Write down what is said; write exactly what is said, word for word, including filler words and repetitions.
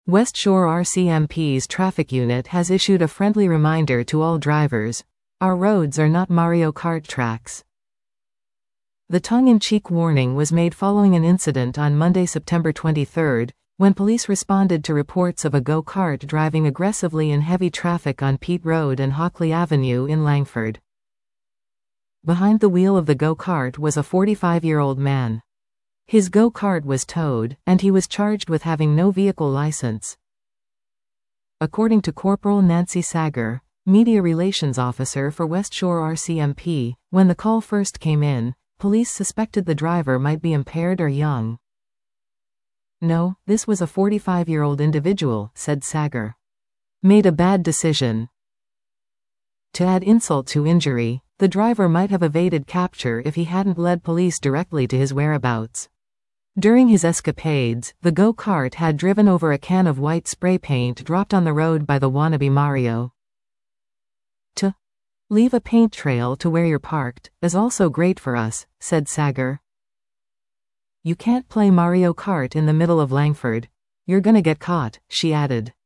West Shore R C M P's traffic unit has issued a friendly reminder to all drivers. Our roads are not Mario Kart tracks. The tongue-in-cheek warning was made following an incident on Monday, September twenty-third, when police responded to reports of a go-kart driving aggressively in heavy traffic on Pete Road and Hockley Avenue in Langford. Behind the wheel of the go-kart was a forty-five-year-old man. His go-kart was towed, and he was charged with having no vehicle license. According to Corporal Nancy Sager, Media Relations Officer for West Shore R C M P, when the call first came in, police suspected the driver might be impaired or young. "No, this was a forty-five-year-old individual," said Sager. "Made a bad decision." To add insult to injury, the driver might have evaded capture if he hadn't led police directly to his whereabouts. During his escapades, the go-kart had driven over a can of white spray paint dropped on the road by the wannabe Mario. To leave a paint trail to where you're parked is also great for us, said Sager. "You can't play Mario Kart in the middle of Langford. You're gonna get caught," she added.